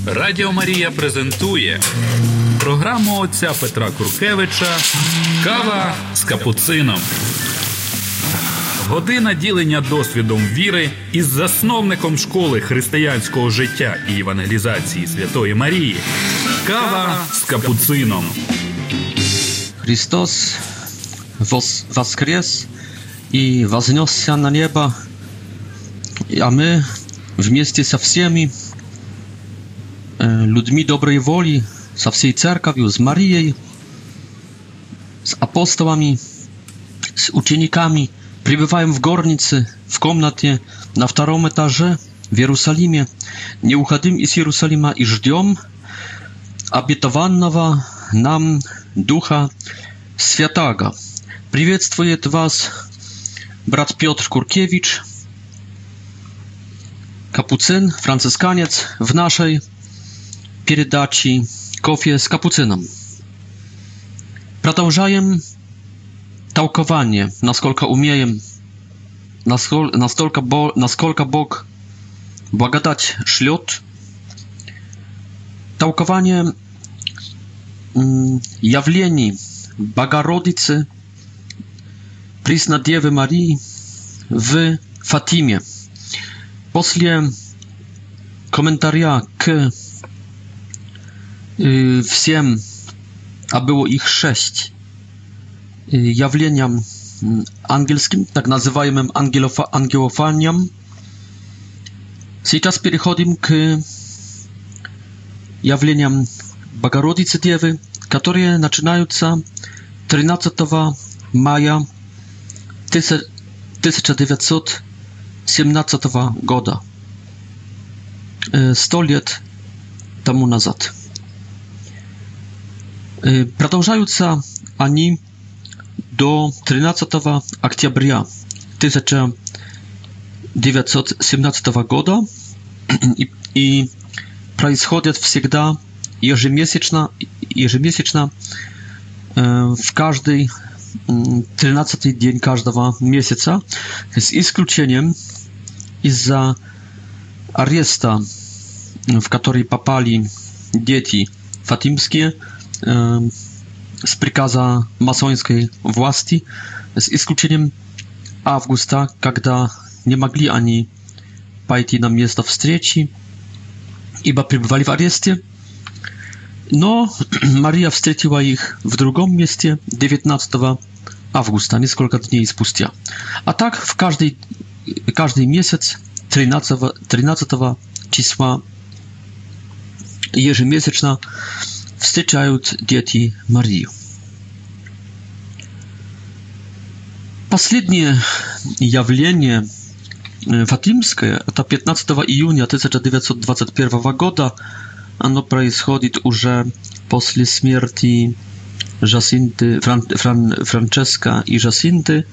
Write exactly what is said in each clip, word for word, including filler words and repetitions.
Радіо Марія презентує програму отця Петра Куркевича «Кава з капуцином». Година ділення досвідом віри із засновником школи християнського життя і евангелізації Святої Марії. «Кава з капуцином». Христос воскрес и вознесся на небо, а мы вместе со всеми людьми доброй воли, со всей церковью, с Марией, с апостолами, с учениками, пребываем в горнице, в комнате на втором этаже в Иерусалиме, не уходим из Иерусалима и ждем обетованного нам Духа Святаго. Приветствует вас брат Петр Куркевич, капуцин, францисканец, в нашей передаче «Кофе с капуцином». Продолжаем толкование, насколько умеем, насколько, настолько, насколько Бог благодать шлет. Толкование явлений Богородицы, Преснодевы Марии в Фатиме. После комментария к э, всем, а было их шесть, э, явлениям ангельским, так называемым ангелофа, ангелофаниям, сейчас переходим к явлениям Богородицы Девы, которые начинаются тринадцатого мая тысяча девятьсот семнадцатого года, сто лет тому назад. Продолжаются они до тринадцатого октября тысяча девятьсот семнадцатого года и, и происходят всегда ежемесячно, ежемесячно э, в каждый тринадцатый день каждого месяца, с исключением из-за ареста, в который попали дети фатимские э, с приказа масонской власти, с исключением августа, когда не могли они пойти на место встречи, ибо пребывали в аресте. Но Мария встретила их в другом месте девятнадцатого августа, несколько дней спустя. А так в каждый, каждый месяц тринадцатого, тринадцатого числа ежемесячно встречают дети Марию. Последнее явление фатимское, это пятнадцатого июня тысяча девятьсот двадцать первого года, оно происходит уже после смерти Жасинты, Фран, Фран, Франческа и Жасинты.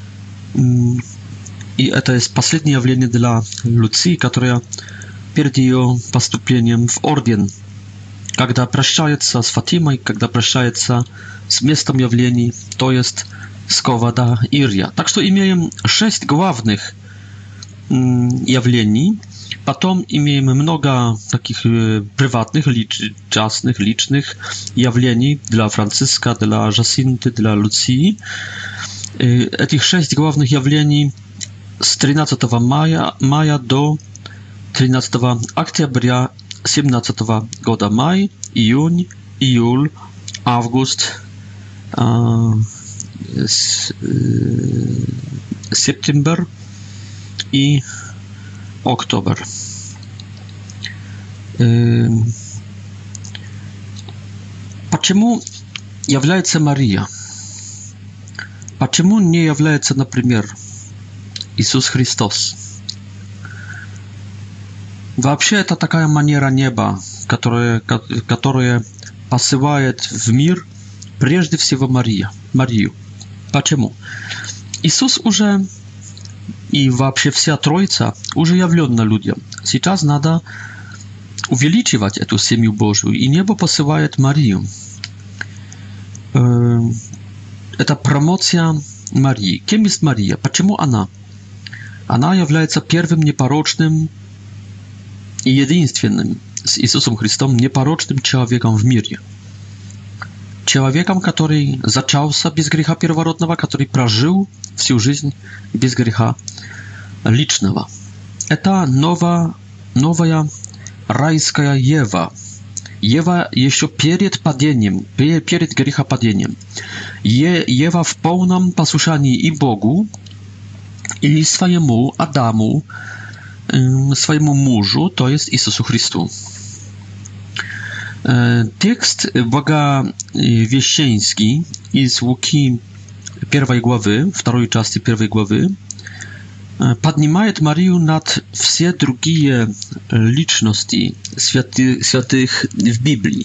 И это есть последнее явление для Луции, которая перед ее поступлением в орден, когда прощается с Фатимой, когда прощается с местом явлений, то есть с Ковада Ирья. Так что имеем шесть главных явлений. Потом имеем много таких прywatnych, частных, личных явлений для Франциска, для Жасинты, для Луции. Этих шесть главных явлений с тринадцатого мая, мая до тринадцатого октября семнадцатого года. Май, июнь, июль, август, э, с, э, сентябрь и октябрь. Почему является Мария? Почему не является, например, Иисус Христос? Вообще это такая манера неба, которая, которая посылает в мир прежде всего Мария, Марию. Почему? Иисус уже и вообще вся Троица уже явлена людям. Сейчас надо увеличивать эту семью Божию, и небо посылает Марию. Это промоция Марии. Кем есть Мария? Почему она? Она является первым непорочным и единственным с Иисусом Христом непорочным человеком в мире. Человеком, который зачался без греха первородного, который прожил всю жизнь без греха личного. Это новая, новая райская Ева. Ева еще перед падением, перед грехопадением. Е, Ева в полном послушании и Богу, и своему Адаму, э, своему мужу, то есть Иисусу Христу. Э, текст Благовещенский из Луки первой главы, второй части первой главы, поднимает Марию над все другие личности святы, святых в Библии.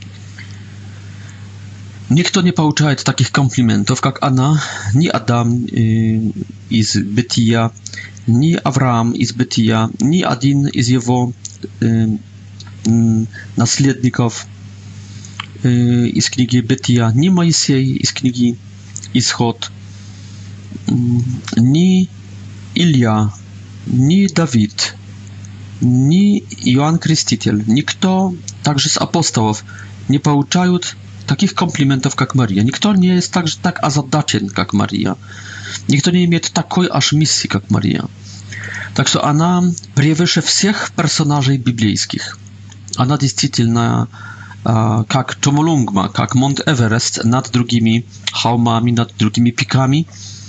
Никто не получает таких комплиментов, как она, ни Адам э, из Бытия, ни Авраам из Бытия, ни один из его э, э, наследников э, из книги Бытия, ни Моисей из книги Исход, э, ни Илья, ни Давид, ни Иоанн Креститель, никто, также с апостолов, не получают таких комплиментов, как Мария. Никто не есть так, так озадачен, как Мария. Никто не имеет такой аж миссии, как Мария. Так что она превыше всех персонажей библейских. Она действительно э, как Чомолунгма, как Монт-Эверест над другими холмами, над другими пиками.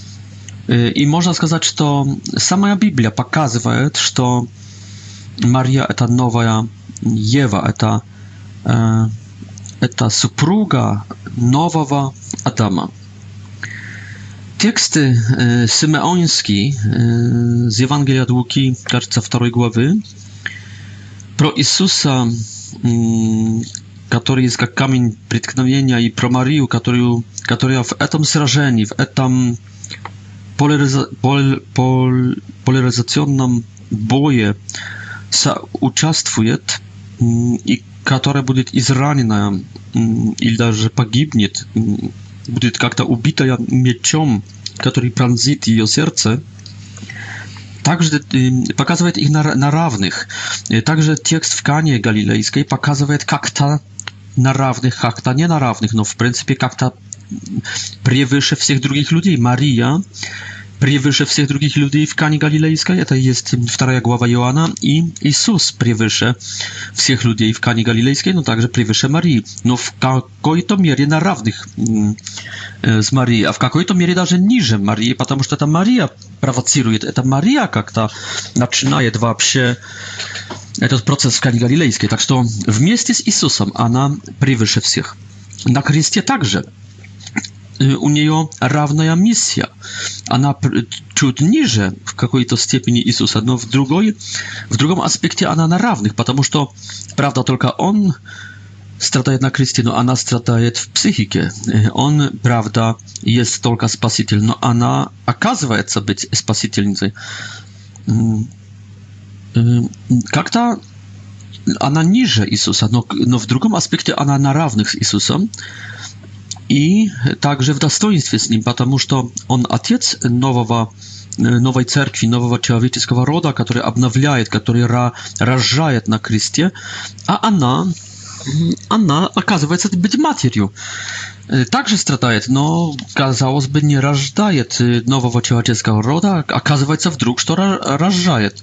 И можно сказать, что сама Библия показывает, что Мария – это новая Ева, это, э, это супруга нового Адама. Тексты э, симеонские э, с Евангелия от Луки, кажется, второй главы, про Иисуса, э, который есть как камень преткновения, и про Марию, которую, которая в этом сражении, в этом Поляриза, пол, пол, поляризационном бое участвует и которая будет изранена или даже погибнет, будет как-то убитая мечом, который пронзит ее сердце, также показывает их на, на равных. Также текст в Кане Галилейской показывает как-то на равных, как-то не на равных, но в принципе как-то превыше всех других людей. Мария превыше всех других людей в Кане Галилейской, это есть вторая глава Иоанна, и Иисус превыше всех людей в Кане Галилейской, но также превыше Марии, но в какой-то мере на равных с Марией, а в какой-то мере даже ниже Марии, потому что это Мария провоцирует, это Мария как-то начинает вообще этот процесс в Кане Галилейской, так что вместе с Иисусом она превыше всех. На кресте также у нее равная миссия. Она чуть ниже в какой-то степени Иисуса, но в другой, в другом аспекте она на равных, потому что, правда, только он страдает на кресте, но она страдает в психике. Он, правда, есть только спаситель, но она оказывается быть спасительницей. Как-то она ниже Иисуса, но, но в другом аспекте она на равных с Иисусом. И также в достоинстве с ним, потому что он отец нового, новой церкви, нового человеческого рода, который обновляет, который рожает на кресте, а она, она оказывается быть матерью. Также страдает, но, казалось бы, не рождает нового человеческого рода, оказывается вдруг, что рожает.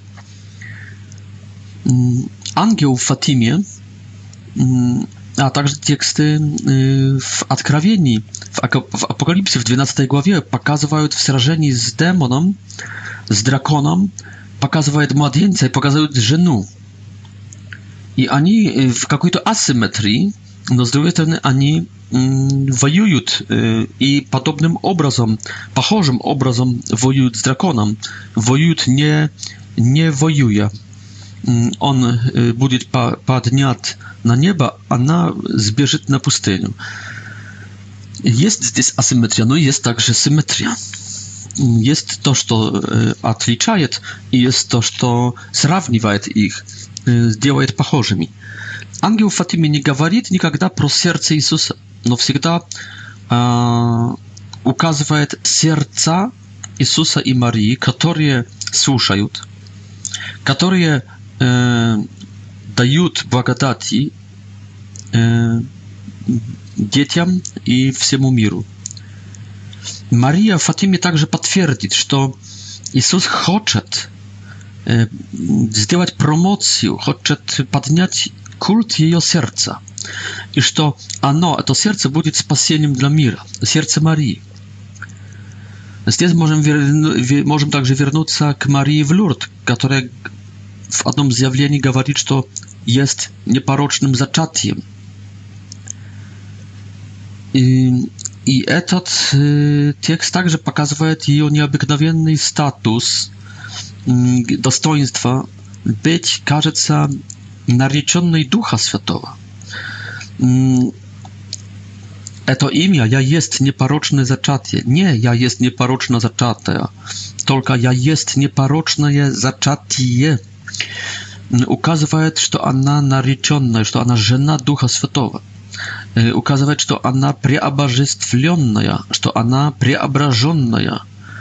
Ангел в Фатиме, а также тексты э, в Откровении, в, в Апокалипсе в двенадцатой главе показывают в сражении с демоном, с драконом, показывают младенца и показывают жену. И они в какой-то асимметрии, но с другой стороны они м, воюют э, и подобным образом, похожим образом воюют с драконом, воюют не, не воюя. Он будет поднят на небо, она сбежит на пустыню. Есть здесь асимметрия, но есть также симметрия. Есть то, что отличает, и есть то, что сравнивает их, делает похожими. Ангел в Фатиме не говорит никогда про сердце Иисуса, но всегда э, указывает сердца Иисуса и Марии, которые слушают, которые э, дают благодати детям и всему миру. Мария в Фатиме также подтвердит, что Иисус хочет сделать промоцию, хочет поднять культ ее сердца, и что оно, это сердце, будет спасением для мира, сердце Марии. Здесь можем, верну, можем также вернуться к Марии в Лурд, которая в одном заявлении говорит, что есть непорочным зачатием. И, и этот э, текст также показывает ее необыкновенный статус, э, достоинство быть, кажется, нареченной Духа Святого. Э, это имя «Я есть непорочное зачатие». Не «Я есть непорочно зачатая», только «Я есть непорочное зачатие» указывает, что она нареченная, что она жена Духа Святого. Указывает, что она преобожествленная, что она преображенная,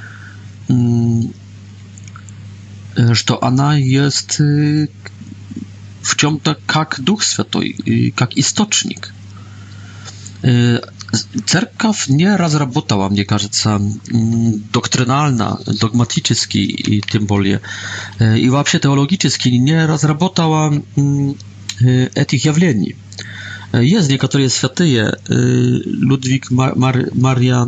что она есть в чем-то как Дух Святой, как источник. Церковь не разработала, мне кажется, доктринально, догматически и тем более, и вообще теологически не разработала этих явлений. Есть некоторые святые, Людвиг Мар, Мария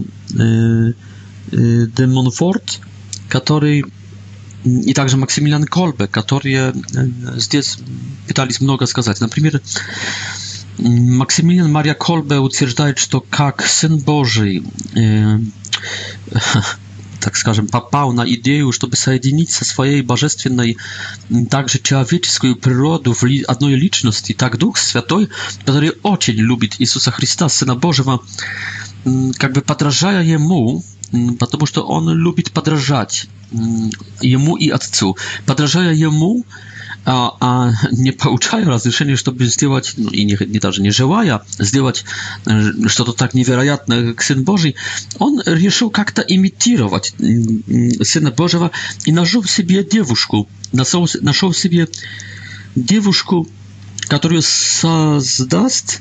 де Монфорт, который, и также Максимилиан Колбе, которые здесь пытались много сказать. Например, Максимилиан Мария Колбе утверждает, что как Сын Божий, э, так скажем, попал на идею, чтобы соединить со своей божественной, также человеческую природу в ли, одной личности, так Дух Святой, который очень любит Иисуса Христа, Сына Божьего, как бы подражая Ему, потому что Он любит подражать Ему и Отцу, подражая Ему, а, а не получая разрешения, чтобы сделать, ну, и не, не даже не желая сделать что-то так невероятное, как Сын Божий, он решил как-то имитировать Сына Божьего и нашел себе девушку, нашел, нашел себе девушку, которую создаст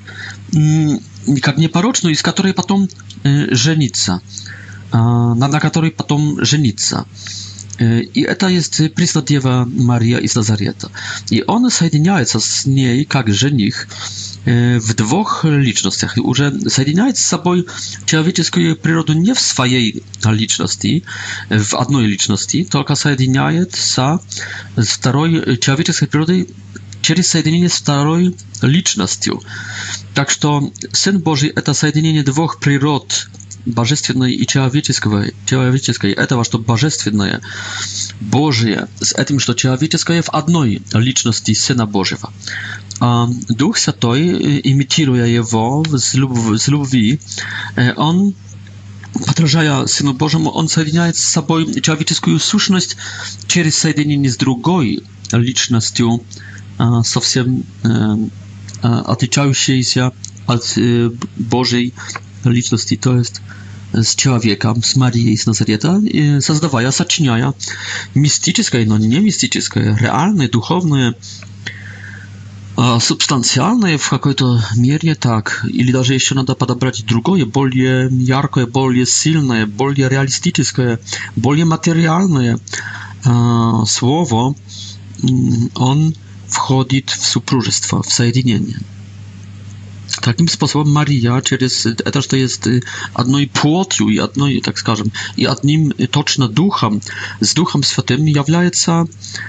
как непорочную, из которой потом женится, на, на которой потом женится. И это есть Пресвятая Дева Мария из Назарета. И он соединяется с ней как жених в двух личностях. Уже соединяет с собой человеческую природу не в своей личности, в одной личности, только соединяет со второй человеческой природой через соединение с второй личностью. Так что Сын Божий – это соединение двух природ, божественной и человеческой, человеческой, этого, что божественное, Божие, с этим, что человеческое в одной личности Сына Божьего. А Дух Святой, имитируя Его с любви, Он, подражая Сыну Божьему, Он соединяет с собой человеческую сущность через соединение с другой личностью, совсем отличающейся от Божьей личности, то есть с человеком, с Марией из Назарета, создавая, сочиняя мистическое, но не мистическое, реальное, духовное, субстанциальное в какой-то мере, так, или даже еще надо подобрать другое, более яркое, более сильное, более реалистическое, более материальное э, слово, он входит в супружество, в соединение. Таким способом Мария через это, что есть одной плотью и одной, так скажем, и одним точно духом, с Духом Святым является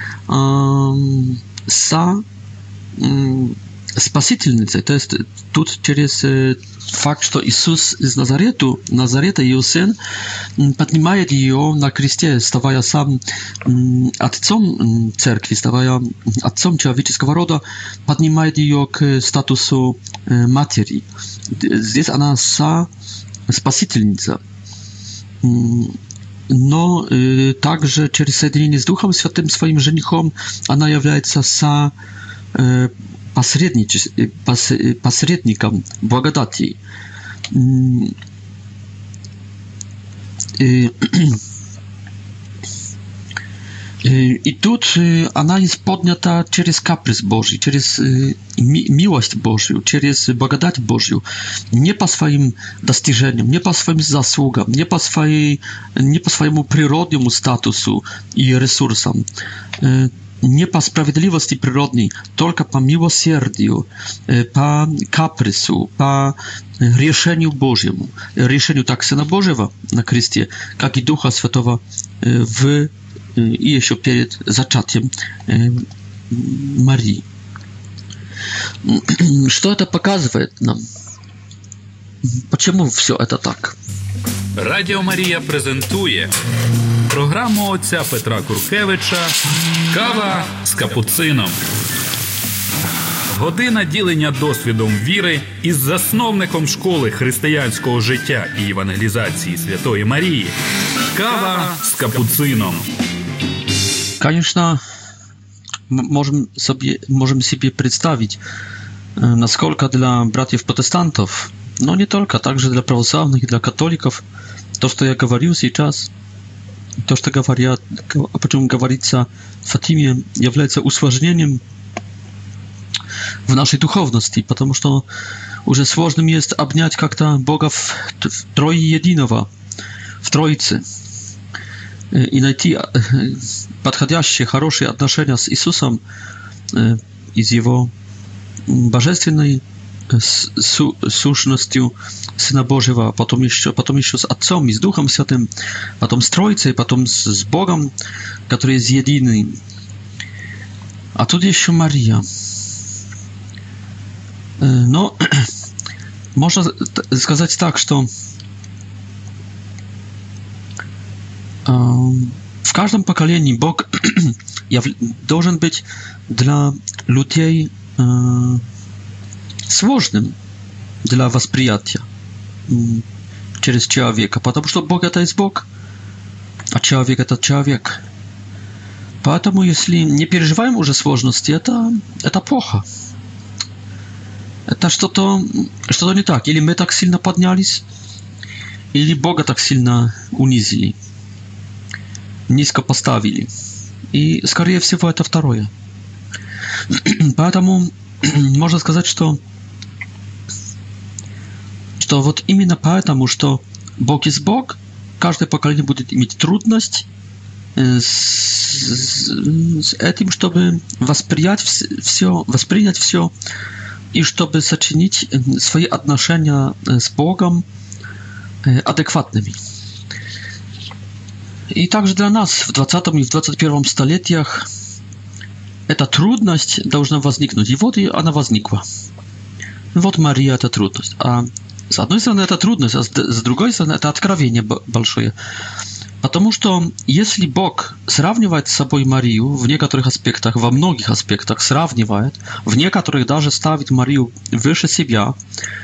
э, со э, спасительницей. То есть тут через э, факт, что Иисус из Назарету, Назарета, ее сын, поднимает ее на кресте, ставая сам отцом церкви, ставая отцом человеческого рода, поднимает ее к статусу матери. Здесь она со спасительница. Но э, также через соединение с Духом Святым, своим женихом, она является со э, посредником благодати. И тут она есть поднята через каприз Божий, через милость Божью, через благодать Божью, не по своим достижениям, не по своим заслугам, не по, своей, не по своему природному статусу и ресурсам, не по справедливости природной, только по милосердию, по капризу, по решению Божьему, решению так Сына Божьего на кресте, как и Духа Святого в и еще перед зачатием Марии. Что это показывает нам? Почему все это так? Радіо Марія презентує програму отця Петра Куркевича «Кава з капуцином». Година ділення досвідом віри із засновником школи християнського життя і евангелізації Святої Марії. «Кава з капуцином». Конечно, можем себе, можем себе представить, насколько для братьев-протестантов, но не только, также для православных и для католиков, то, что я говорил сейчас, то, что говорят, о чем говорится в Фатиме, является усложнением в нашей духовности, потому что уже сложным есть обнять как-то Бога в, в Троеединого, в Троице, и найти подходящие, хорошие отношения с Иисусом из Его божественной су сущностью Сына Божьего, потом еще, потом еще с Отцом и с Духом Святым, потом с Троицей, потом с, с Богом, который есть единый. А тут еще Мария. Но можно сказать так, что в каждом поколении Бог должен быть для людей сложным для восприятия через человека, потому что Бог это есть Бог, а человек это человек. Поэтому, если не переживаем уже сложности, это, это плохо. Это что-то что-то не так. Или мы так сильно поднялись, или Бога так сильно унизили, низко поставили. И, скорее всего, это второе. Поэтому можно сказать, что что вот именно поэтому, что Бог есть Бог, каждое поколение будет иметь трудность с, с этим, чтобы воспринять все, воспринять все, и чтобы сочинить свои отношения с Богом адекватными. И также для нас в двадцатом и в двадцать первом столетиях эта трудность должна возникнуть. И вот и она возникла. Вот Мария – это трудность. А с одной стороны, это трудность, а с другой стороны, это откровение большое. Потому что если Бог сравнивает с собой Марию в некоторых аспектах, во многих аспектах сравнивает, в некоторых даже ставит Марию выше себя,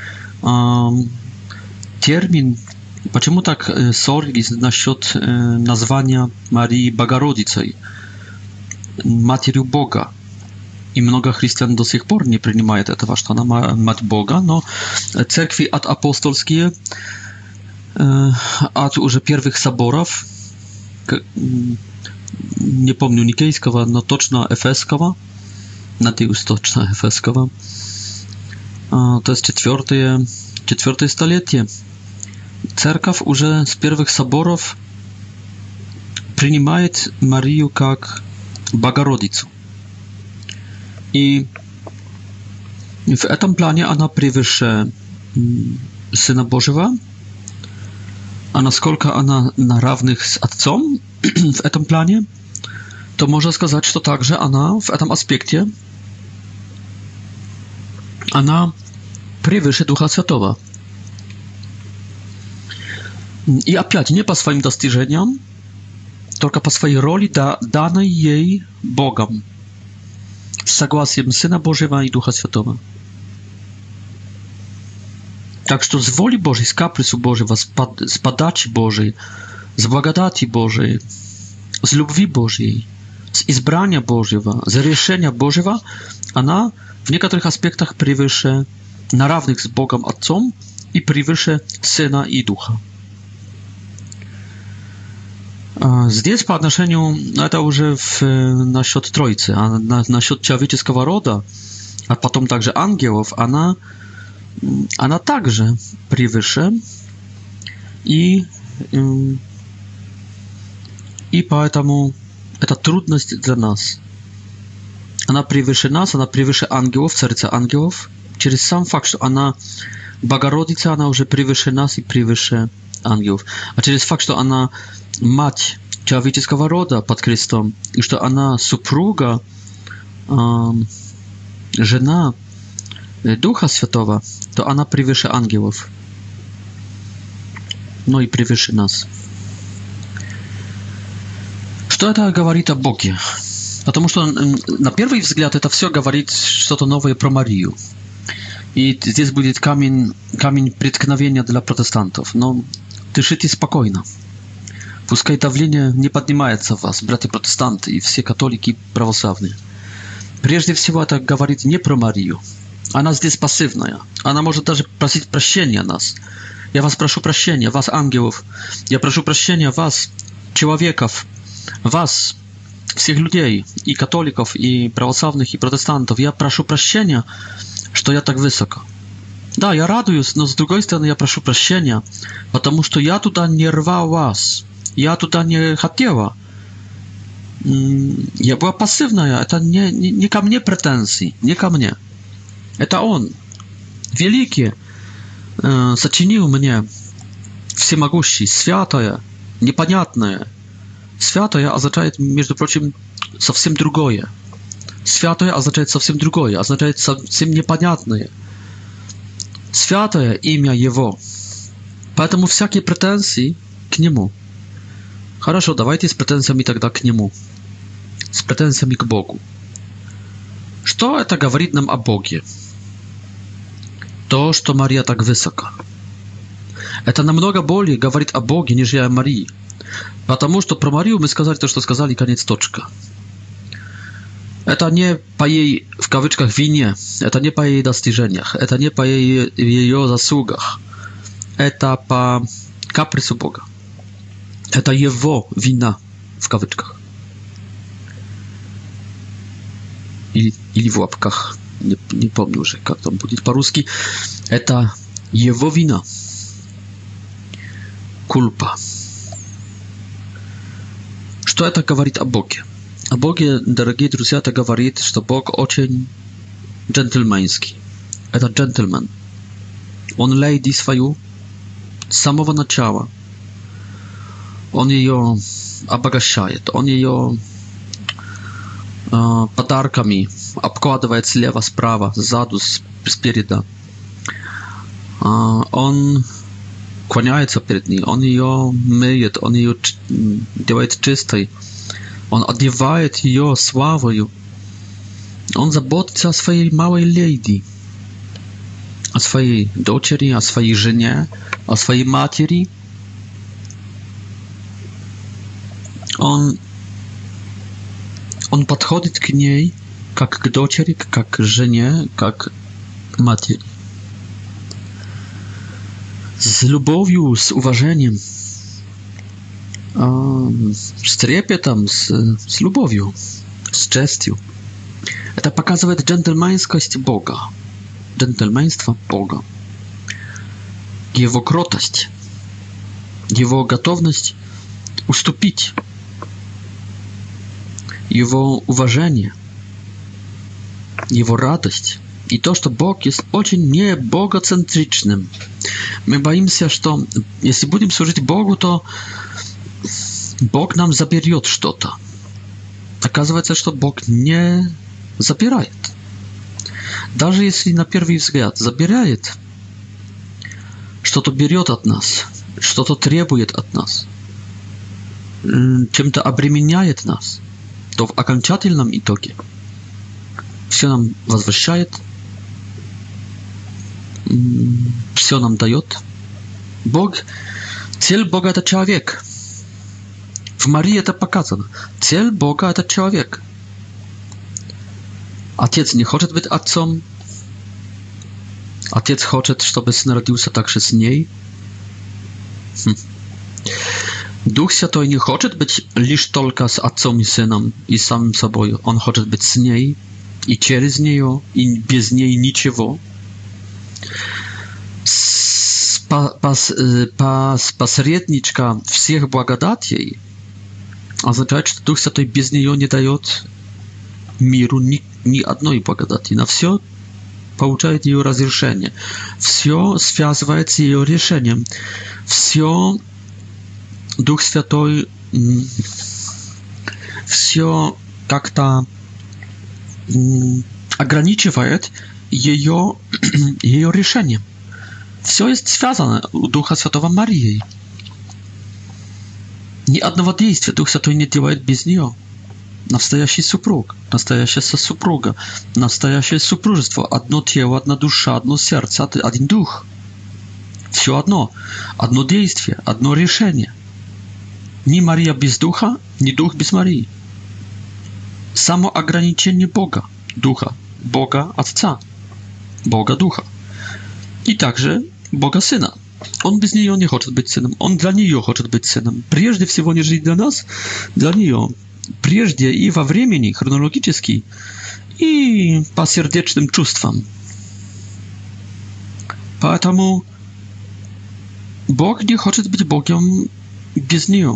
термин, почему так ссорились насчет названия Марии Богородицей, Матерью Бога? И много христиан до сих пор не принимает этого, что она мать Бога, но церкви от апостольские, от уже первых соборов, не помню Никейского, но точно Эфесского, надеюсь, точно Эфесского, то есть четвертое, четвертое столетие, церковь уже с первых соборов принимает Марию как Богородицу. И в этом плане она превыше Сына Божьего, а насколько она на равных с Отцом в этом плане, то можно сказать, что также она в этом аспекте она превыше Духа Святого. И опять не по своим достижениям, только по своей роли, да, данной ей Богом, с согласием Сына Божьего и Духа Святого. Так что с воли Божьей, с капризу Божьего, с, под, с подачи Божьей, с благодати Божьей, с любви Божьей, с избрания Божьего, с решения Божьего, она в некоторых аспектах превыше, на равных с Богом Отцом и превыше Сына и Духа. Здесь по отношению, это уже в, насчет Троицы, а на, насчет человеческого рода, а потом также ангелов, она, она также превыше, и, и поэтому это трудность для нас. Она превыше нас, она превыше ангелов, царица ангелов, через сам факт, что она Богородица, она уже превыше нас и превыше ангелов. А через факт, что она мать человеческого рода под крестом, и что она супруга, э, жена Духа Святого, то она превыше ангелов, но и превыше нас. Что это говорит о Боге? Потому что на первый взгляд это все говорит что-то новое про Марию. И здесь будет камень, камень преткновения для протестантов. Но дышите спокойно. Пускай давление не поднимается в вас, братья-протестанты и все католики православные. Прежде всего это говорит не про Марию. Она здесь пассивная. Она может даже просить прощения нас. Я вас прошу прощения, вас, ангелов. Я прошу прощения вас, человеков, вас, всех людей, и католиков, и православных, и протестантов. Я прошу прощения, что я так высоко. Да, я радуюсь, но с другой стороны я прошу прощения, потому что я туда не рвал вас. Я туда не хотела. Я была пассивная. Это не, не, не ко мне претензии, не ко мне. Это он, великий, э, сочинил мне всемогущий, святое, непонятное. Святое означает, между прочим, совсем другое. Святое означает совсем другое, означает совсем непонятное. Святое имя Его. Поэтому всякие претензии к Нему. Хорошо, давайте с претензиями тогда к Нему. С претензиями к Богу. Что это говорит нам о Боге? То, что Мария так высоко. Это намного более говорит о Боге, нежели о Марии. Потому что про Марию мы сказали то, что сказали, конец, точка. Это не по ей, в кавычках, вине, это не по ей достижениях, это не по ей, ее заслугах. Это по капризу Бога. Это Его вина, в кавычках. Или, или в лапках, не, не помню уже, как там будет по-русски. Это Его вина. Кульпа. Что это говорит о Боге? О Боге, дорогие друзья, это говорит, что Бог очень джентльменский. Это джентльмен. Он леди свою с самого начала. Он ее обогащает. Он ее э, подарками обкладывает слева, справа, сзаду, спереда. Э, он кланяется перед ней. Он ее мыет. Он ее делает чистой. Он одевает ее славою. Он заботится о своей малой леди, о своей дочери, о своей жене, о своей матери. Он, он подходит к ней как к дочери, как к жене, как к матери. С любовью, с уважением, с трепетом, с, с любовью, с честью. Это показывает джентльменскость Бога, джентльменство Бога, Его кротость, Его готовность уступить, Его уважение, Его радость. И то, что Бог есть очень не богоцентричным. Мы боимся, что если будем служить Богу, то Бог нам заберет что-то. Оказывается, что Бог не забирает. Даже если на первый взгляд забирает, что-то берет от нас, что-то требует от нас, чем-то обременяет нас, то в окончательном итоге все нам возвращает, все нам дает. Бог, цель Бога — это человек. В Марии это показано. Цель Бога — это человек. Отец не хочет быть отцом. Отец хочет, чтобы сын родился также с ней. Хм. Дух Святой не хочет быть лишь только с Отцом и Сыном и самим собой. Он хочет быть с ней и через нее, и без ней ничего. Посредничка всех благодатей означает, что Дух Святой без нее не дает миру ни, ни одной благодати. На все получает ее разрешение. Все связывает с ее решением. Все Дух Святой все как-то ограничивает ее, ее решением. Все есть связано у Духа Святого Марией. Ни одного действия Дух Святой не делает без нее. Настоящий супруг, настоящая супруга, настоящее супружество, одно тело, одна душа, одно сердце, один дух. Все одно, одно действие, одно решение. Ни Мария без Духа, ни Дух без Марии. Самоограничение Бога, Духа, Бога Отца, Бога Духа. И также Бога Сына. Он без нее не хочет быть сыном, он для нее хочет быть сыном. Прежде всего не жить для нас, для нее. Прежде и во времени, хронологически, и по сердечным чувствам. Поэтому Бог не хочет быть Богом без нее.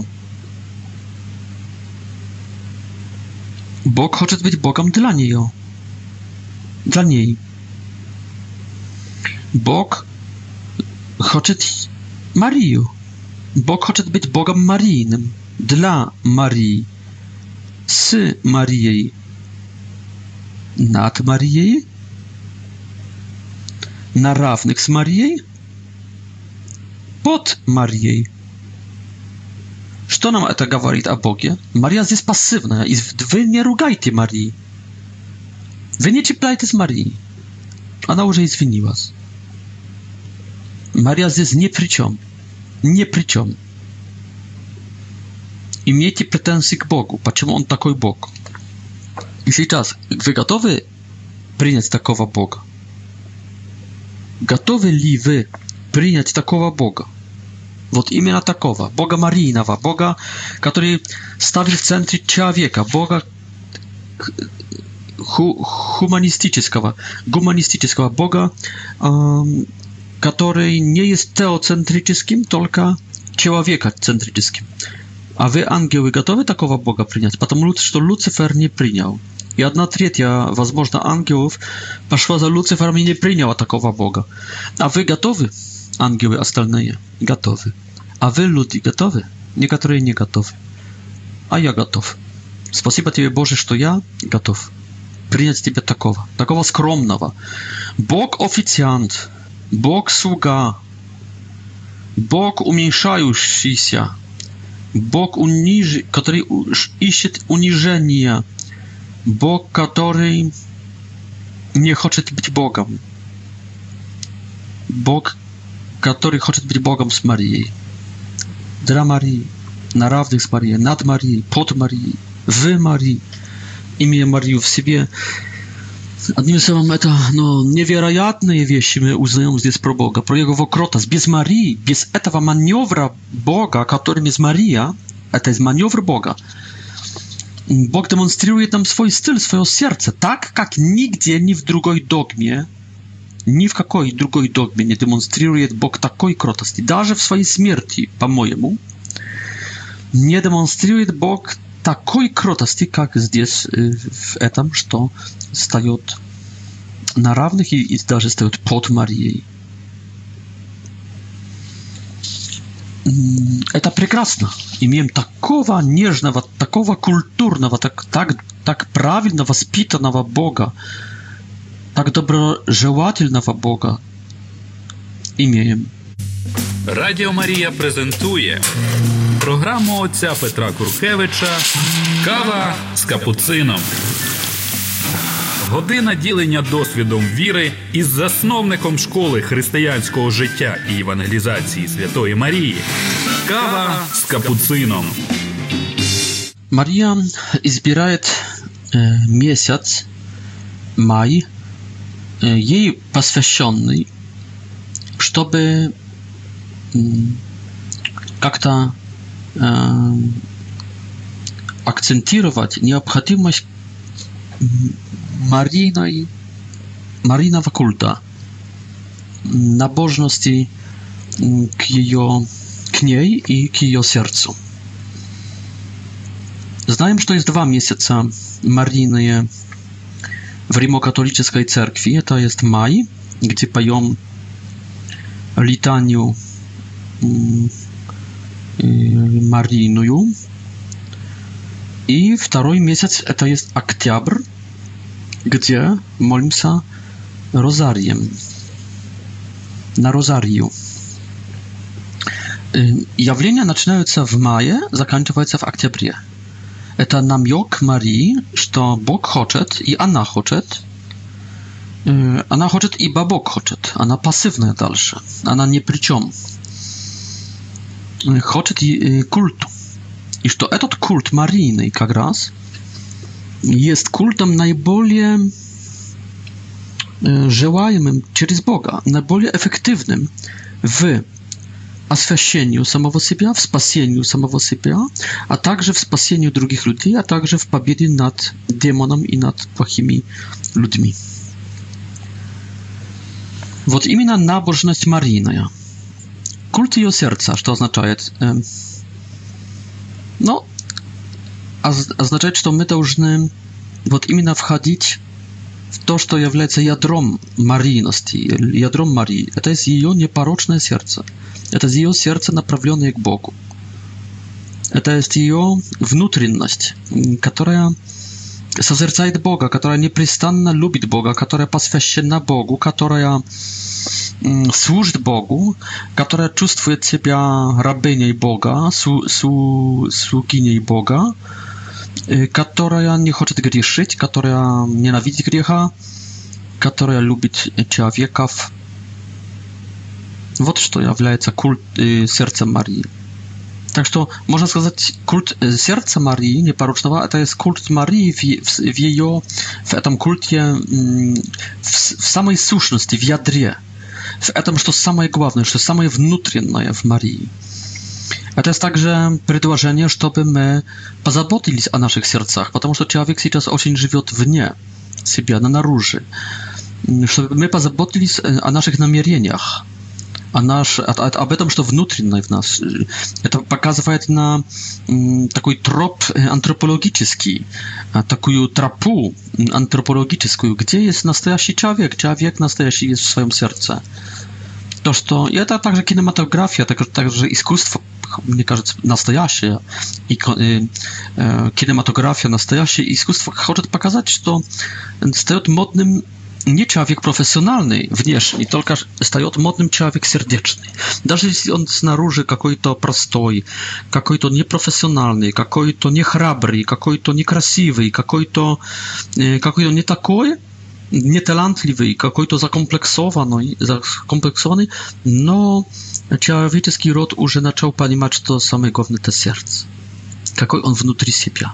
Бог хочет быть Богом для нее, для ней. Бог хочет Марию. Бог хочет быть Богом Марийным, для Марии, с Марией, над Марией, на равных с Марией, под Марией. Что нам это говорит о Боге? Мария здесь пассивная, и вы не ругайте Марии. Вы не читайте с Марией. Она уже извинилась. Мария здесь ни при чем. Ни при чем. Имейте претензии к Богу. Почему Он такой Бог? И сейчас, вы готовы принять такого Бога? Готовы ли вы принять такого Бога? Вот именно такого. Бога Марийного. Бога, который ставит в центре человека. Бога ху хуманистического. Гуманистического. Бога, эм, который не есть теоцентрическим, только человекоцентрическим. А вы, ангелы, готовы такого Бога принять? Потому что Люцифер не принял. И одна третья, возможно, ангелов пошла за Люцифером и не приняла такого Бога. А вы готовы? Ангелы остальные готовы. А вы, люди, готовы? Некоторые не готовы. А я готов. Спасибо тебе, Боже, что я готов принять тебя такого, такого скромного. Бог официант, Бог слуга, Бог уменьшающийся, Бог, униж... который ищет унижения, Бог, который не хочет быть Богом, Бог, который хочет быть Богом с Марией, для Марии, на равных с Марией, над Марией, под Марией, в Марии, имея Марию в себе. Одним словом, это ну, невероятные вещи мы узнаем здесь про Бога, про Его кротость. Без Марии, без этого маневра Бога, которым есть Мария, это есть маневр Бога, Бог демонстрирует нам свой стиль, свое сердце, так, как нигде, ни в другой догме, ни в какой другой догме не демонстрирует Бог такой кротости. Даже в своей смерти, по-моему, не демонстрирует Бог такой кротости, как здесь, в этом, что встает на равных и, и даже встает под Марией. Это прекрасно. Имеем такого нежного, такого культурного, так, так, так правильно воспитанного Бога, так доброжелательного Бога. Имеем. Радіо Марія презентує програму отця Петра Куркевича «Кава з капуцином». Година ділення досвідом віри із засновником школи християнського життя і евангелізації Святої Марії. «Кава з капуцином». Мария избирает э, месяц, май, э, ей посвященный, чтобы э, как-то акцентировать необходимость Марийной, Марийного культа, набожности к ее, к ней и к ее сердцу. Знаем, что есть два месяца Марийные в Римо-католической церкви. Это есть май, где поем литанию Марийную. И второй месяц это есть октябрь, где молимся розарием, на розарию. Явления начинаются в мае, заканчиваются в октябре. Это намек Марии, что Бог хочет, и она хочет. Она хочет, ибо Бог хочет. Она пассивная дальше. Она ни при чем. Хочет культу. И что этот культ Марийный как раз есть культом наиболее желаемым через Бога, наиболее эффективным в освящению самого себя, в спасению самого себя, а также в спасению других людей, а также в победе над демоном и над плохими людьми. Вот именно набожность Марийная. Культ ее сердца, что означает? Ну, означает, что мы должны вот именно входить в то, что является ядром Марийности, ядром Марии. Это есть ее непорочное сердце. Это ее сердце, направленное к Богу. Это есть ее внутренность, которая созерцает Бога, которая непрестанно любит Бога, которая посвящена Богу, которая служит Богу, которая чувствует себя рабыней Бога, су, су, слугиней Бога, которая не хочет грешить, которая ненавидит греха, которая любит человеков. Вот что является культ э, сердца Марии. Так что, можно сказать, культ э, сердца Марии, непорочного, это есть культ Марии в, в, в ее, в этом культе, э, в, в самой сущности, в ядре, в этом, что самое главное, что самое внутреннее в Марии. Это есть также предложение, чтобы мы позаботились о наших сердцах, потому что человек сейчас очень живет вне себя, на наружу, чтобы мы позаботились о наших намерениях, о наш, о, об этом, что внутреннее в нас. Это показывает на м, такой троп антропологический, такую тропу антропологическую, где есть настоящий человек, человек настоящий есть в своем сердце. То, что... И это также кинематография, также, также искусство, мне кажется, настоящее, и э, э, кинематография, настоящее искусство хочет показать, что стает модным не человек профессиональный внешний, только стает модным человек сердечный. Даже если он снаружи какой-то простой, какой-то непрофессиональный, какой-то нехрабрый, какой-то некрасивый, какой-то э, какой-то не такой, неталантливый, какой-то закомплексованный, закомплексованный, но человеческий род уже начал понимать, что самое главное это сердце, какой он внутри себя.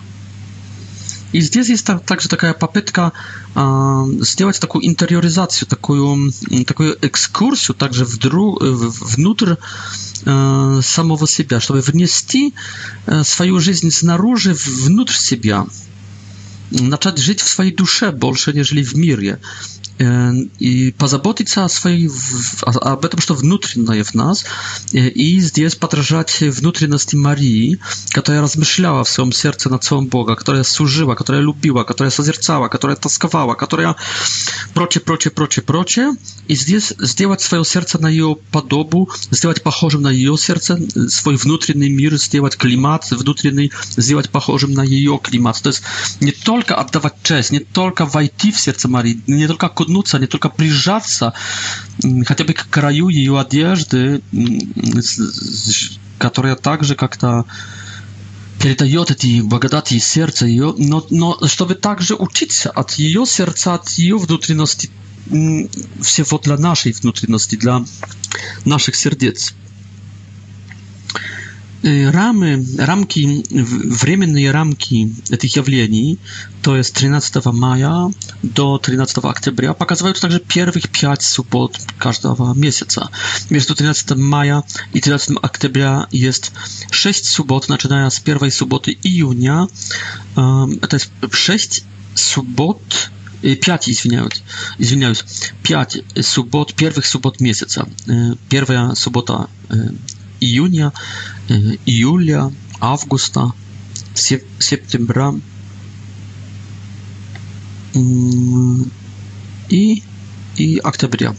И здесь есть также такая попытка э, сделать такую интериоризацию, такую, такую экскурсию также вдру, внутрь э, самого себя, чтобы внести э, свою жизнь снаружи внутрь себя, начать жить в своей душе больше, нежели в мире, и позаботиться о своей, об этом, что внутреннее в нас, и здесь подражать внутренности Марии, которая размышляла в своем сердце над своим Богом, которая служила, которая любила, которая созерцала, которая тосковала, которая прочее, прочее, прочее, прочее, и здесь сделать свое сердце на ее подобу, сделать похожим на ее сердце, свой внутренний мир, сделать климат внутренний, сделать похожим на ее климат. То есть не только отдавать честь, не только войти в сердце Марии, не только окунуться, не только прижаться хотя бы к краю ее одежды, которая также как-то передает эти благодати сердца ее, но, но чтобы также учиться от ее сердца, от ее внутренности, всего для нашей внутренности, для наших сердец. Рамы, рамки, временные рамки этих явлений, то есть тринадцатого мая до тринадцатого октября, показывают также первых пять суббот каждого месяца. Между тринадцатого мая и тринадцатого октября есть шесть суббот, начиная с первой субботы июня. Это есть шесть суббот, пять, извиняюсь, извиняюсь, пять суббот, первых суббот месяца. Первая суббота июня, июля, августа, сентября и, и октября.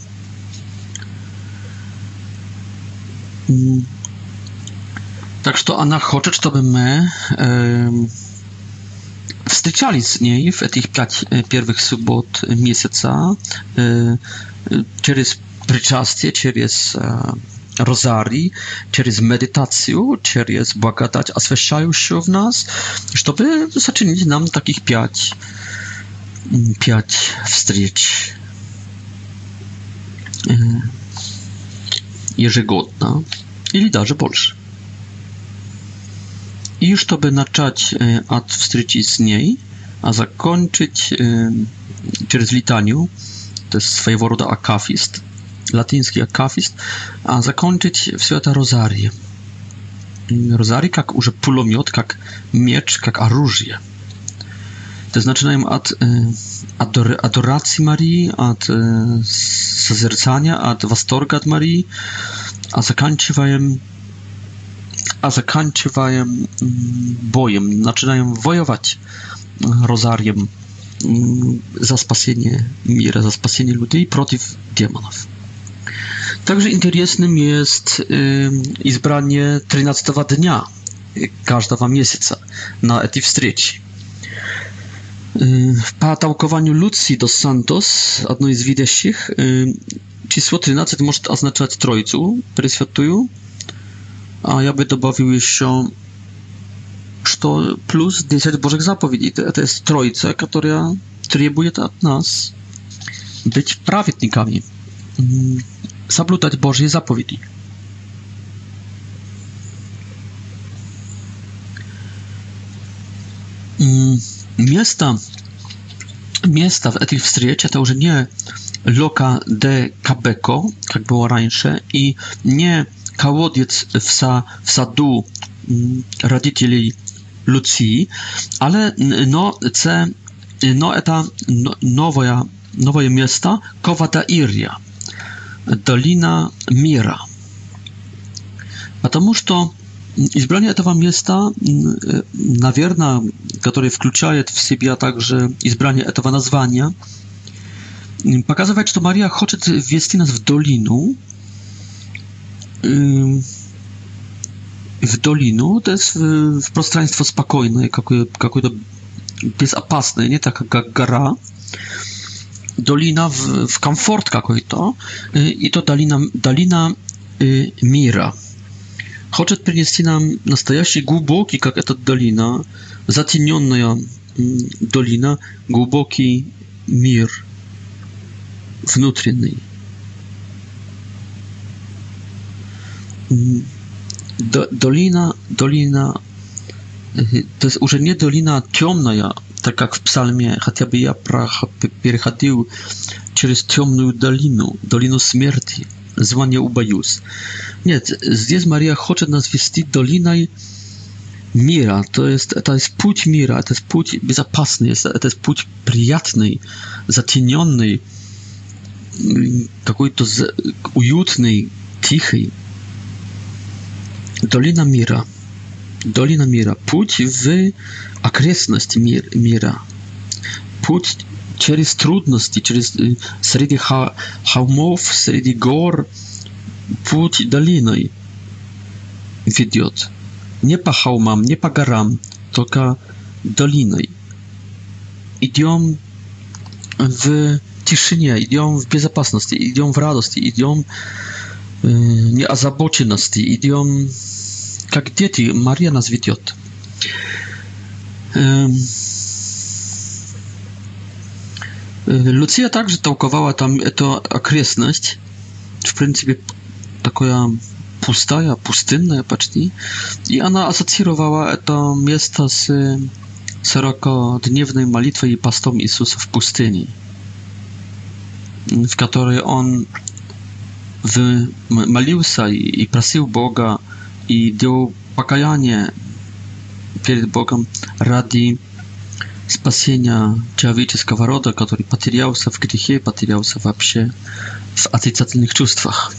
Так что она хочет, чтобы мы э, встречались с ней в этих пять первых суббот месяца э, через причастие, через э, розарий, через медитацию, через благодать, освящающую в нас, чтобы сочинить нам таких пять, пять встреч ежегодно, или даже больше. И чтобы начать от встречи с ней, а закончить через литанию, то есть своего рода акафист, латинский акафист, а закончить все это розарием. Розарий как уже пулемет, как меч, как оружие. То есть начинаем от адорации Марии, от созерцания, от восторга от Марии, а заканчиваем, а заканчиваем боем, начинаем воевать розарием за спасение мира, за спасение людей против демонов. Также интересным есть э, избрание тринадцатого дня каждого месяца на эти встречи. Э, по толкованию Луции дос Сантос, одной из видящих, э, число тринадцать может означать Троицу Пресвятую, а я бы добавил еще, что плюс десять Божьих заповедей. Это есть Троица, которая требует от нас быть праведниками, соблюдать Божьи заповеди. Место, место в этих встреч это уже не Loca de Cabeco, как было раньше, и не колодец в, са, в саду родителей Луции, ale no, це, no, это новое, новое место Ковадаирия, долина мира. Потому что избрание этого места, наверное, которое включает в себя также избрание этого названия, показывает, что Мария хочет ввести нас в долину, в долину, to jest w, w пространство спокойное, какое-то безопасное, не так как гора, долина в, в комфорт какой-то, и то долина, долина э, мира. Хочет принести нам настоящий глубокий, как эта долина, затененная долина, глубокий мир внутренний. Долина, долина, to jest уже не долина темная, так как в псалме, хотя бы я переходил через темную долину, долину смерти, зла не убоюсь. Нет, здесь Мария хочет нас вести долиной мира, то есть это есть путь мира, это есть путь безопасный, это есть путь приятный, затененный, какой-то уютный, тихий. Долина мира. Долина мира. Путь в окрестности мир, мира. Путь через трудности, через среди ха, холмов, среди гор. Путь долиной ведет. Не по холмам, не по горам, только долиной. Идем в тишине, идем в безопасности, идем в радости, идем э, неозабоченности, идем как дети. Мария нас ведет. Э, Луция также толковала там эту окрестность, в принципе, такое пустая, пустынная почти, и она ассоциировала это место с сорокадневной молитвой и постом Иисуса в пустыне, в которой он в, молился и, и просил Бога и делал покаяние перед Богом ради спасения человеческого рода, который потерялся в грехе, потерялся вообще в отрицательных чувствах.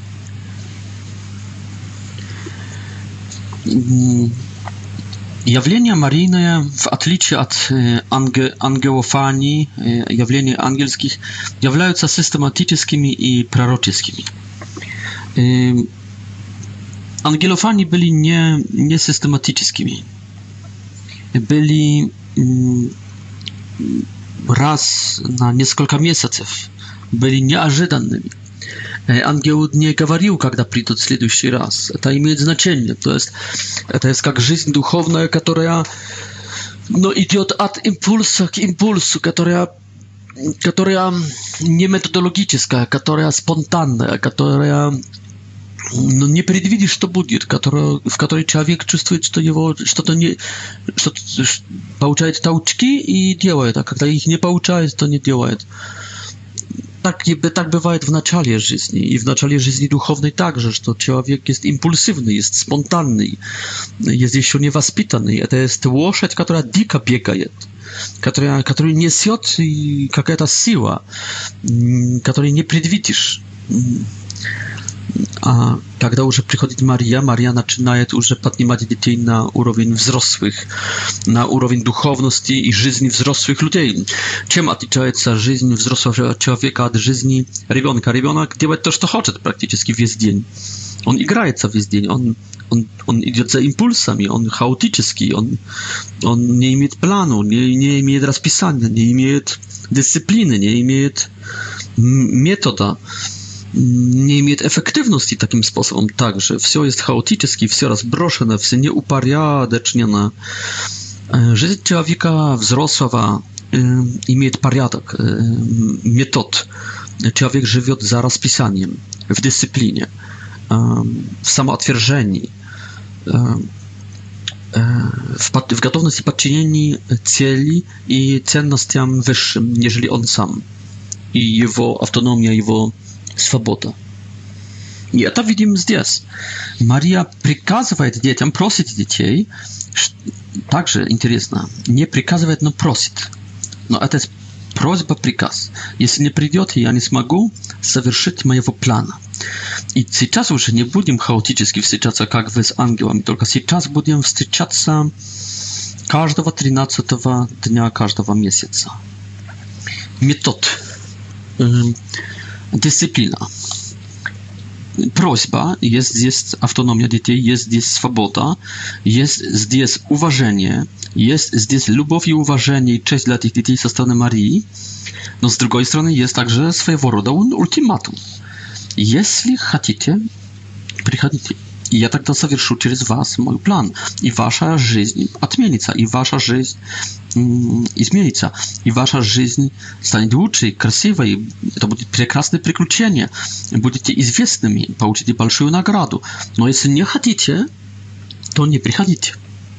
Явления Марийные, в отличие от анге, ангелофании, явлений ангельских, являются систематическими и пророческими. Ангелофании были не, не систематическими. Были раз на несколько месяцев, были неожиданными. Ангел не говорил, когда придут в следующий раз. Это имеет значение. То есть, это есть как жизнь духовная, которая, но идет от импульса к импульсу, которая, которая не методологическая, которая спонтанная, которая, ну, не предвидишь, что будет, которая, в которой человек чувствует, что его что-то не, что получает толчки и делает, а когда их не получает, то не делает. Так, так бывает в начале жизни, и в начале жизни духовной также, что человек есть импульсивный, есть спонтанный, есть еще невоспитанный. Это есть лошадь, которая дико бегает, которая, которую несет какая-то сила, которую не предвидишь. А когда уже приходит Мария, Мария начинает уже поднимать детей на уровень взрослых, на уровень духовности и жизни взрослых людей. Чем отличается жизнь взрослого человека от жизни ребенка? Ребенок делает то, что хочет практически весь день. Он играется весь день, он, он, он идет за импульсами, он хаотический, он, он не имеет плана, не, не имеет расписания, не имеет дисциплины, не имеет метода, не имеет эффективности таким способом также. Все есть хаотически, все разброшено, все неупорядочнено. Жизнь человека взрослого э, имеет порядок, э, метод. Человек живет за расписанием, в дисциплине, э, в самоотвержении, э, э, в, под, в готовности подчинения цели и ценностям wyższym, нежели он сам. И его автономия, его свобода. И это видим здесь. Мария приказывает детям, просит детей, также интересно, не приказывает, но просит. Но это просьба, приказ. Если не придет, я не смогу совершить моего плана. И сейчас уже не будем хаотически встречаться, как вы с ангелами, только сейчас будем встречаться каждого тринадцатого дня каждого месяца. Метод. Дисциплина. Просьба, есть здесь автономия детей, есть здесь свобода, есть здесь уважение, есть здесь любовь и уважение и честь для этих детей со стороны Марии, но с другой стороны есть также своего рода ультиматум. Если хотите, приходите. И я тогда совершу через вас мой план. И ваша жизнь отменится, и ваша жизнь изменится, и ваша жизнь станет лучшей, красивой. Это будет прекрасное приключение. Будете известными, получите большую награду. Но если не хотите, то не приходите.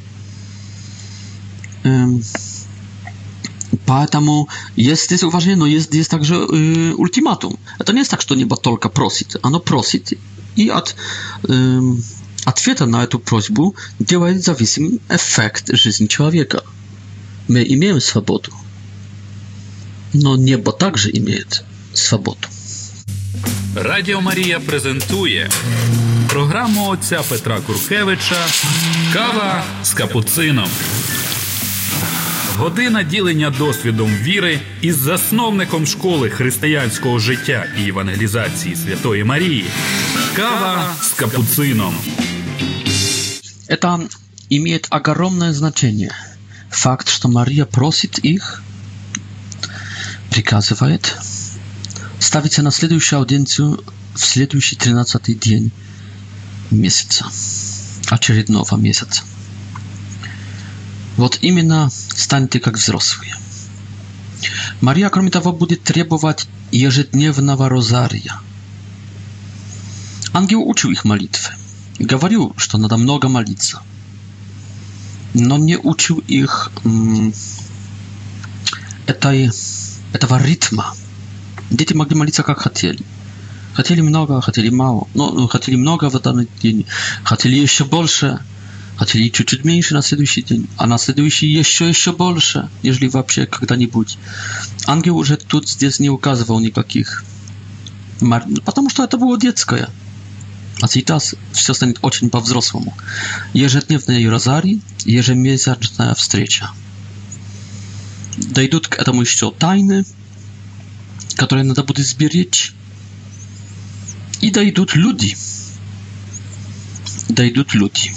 Поэтому есть здесь уважение, но есть здесь также э, ультиматум. Это не так, что небо только просит. Оно просит, и от э, ответа на эту просьбу делает зависимым эффект жизни человека. Мы имеем свободу, но небо также имеет свободу. Радіо Марія презентує програму отця Петра Куркевича «Кава з капуцином». Година ділення досвідом віри із засновником школи християнського життя і евангелізації Святої Марії. Кава с капуцином. Это имеет огромное значение. Факт, что Мария просит их, приказывает, ставится на следующую аудиенцию в следующий тринадцатый день месяца, очередного месяца. Вот именно станьте как взрослые. Мария, кроме того, будет требовать ежедневного розария. Ангел учил их молитвы, говорил, что надо много молиться, но не учил их м, этой, этого ритма. Дети могли молиться как хотели. Хотели много, хотели мало. Ну, хотели много в данный день, хотели еще больше, хотели чуть-чуть меньше на следующий день, а на следующий еще еще больше, нежели вообще когда-нибудь. Ангел уже тут здесь не указывал никаких, потому что это было детское. А сейчас все станет очень по-взрослому. Ежедневные розарий, ежемесячная встреча. Дойдут к этому еще тайны, которые надо будет сберечь. И дойдут люди. Дойдут люди,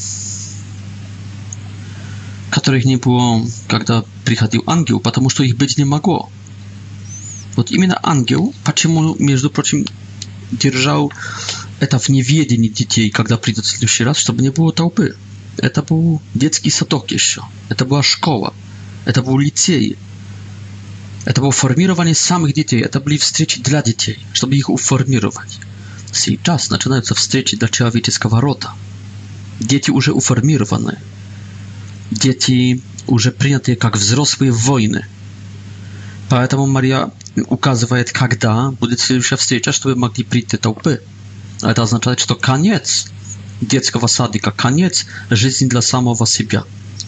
которых не было, когда приходил ангел, потому что их быть не могло. Вот именно ангел, почему, между прочим, держал это в неведении детей, когда придет в следующий раз, чтобы не было толпы. Это был детский садок еще. Это была школа. Это был лицей. Это было формирование самых детей. Это были встречи для детей, чтобы их уформировать. Сейчас начинаются встречи для человеческого рода. Дети уже уформированы. Дети уже принятые как взрослые воины. Поэтому Мария указывает, когда будет следующая встреча, чтобы могли прийти толпы. Это означает, что конец детского садика, конец жизни для самого себя.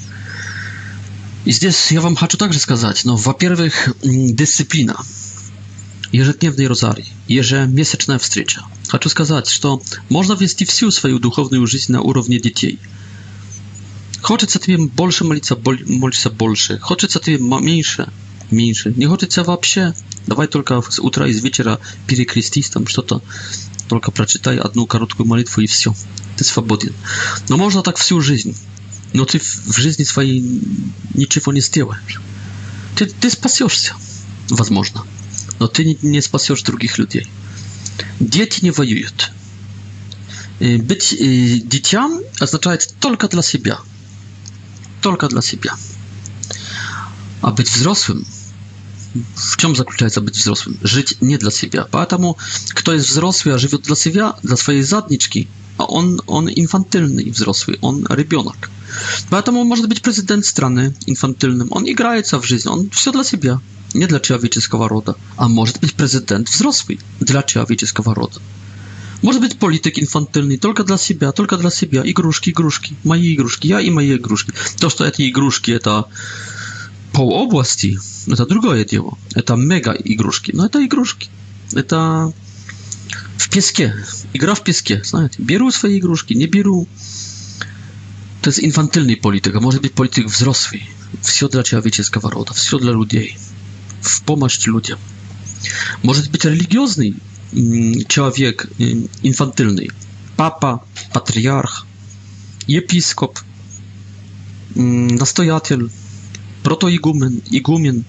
И здесь я вам хочу также сказать, ну, во-первых, дисциплина. Ежедневный розарий, ежемесячная встреча. Хочу сказать, что можно вести всю свою духовную жизнь на уровне детей. Хочется тебе больше молиться, молиться больше. Хочется тебе меньше, меньше. Не хочется вообще. Давай только с утра и с вечера перекрестись там что-то. Только прочитай одну короткую молитву и все. Ты свободен. Но можно так всю жизнь. Но ты в жизни своей ничего не сделаешь. Ты, ты спасешься, возможно. Но ты не, не спасешь других людей. Дети не воюют. Быть детям означает только для себя. Только для себя. А быть взрослым, в чем заключается быть взрослым? Жить не для себя. Поэтому, кто есть взрослый, а живет для себя, для своей заднички, он, он инфантильный взрослый, он ребенок. Поэтому может быть президент страны инфантильным. Он играется в жизнь, он все для себя, не для человеческого рода. А может быть президент взрослый для человеческого рода. Может быть политик инфантильный только для себя, только для себя. Игрушки, игрушки, мои игрушки, я и мои игрушки. То, что эти игрушки это полобласти, это другое дело. Это мега игрушки, но это игрушки. Это в песке, игра в песке, знаете. Беру свои игрушки, не беру. To jest infantylny polityk, a może być polityk wzrosły. Все для человеческого рода, все для людей. В помощь людям. Может быть религиозный человек, инфантильный. Папа, патриарх, епископ, настоятель, протоигумен, игумен,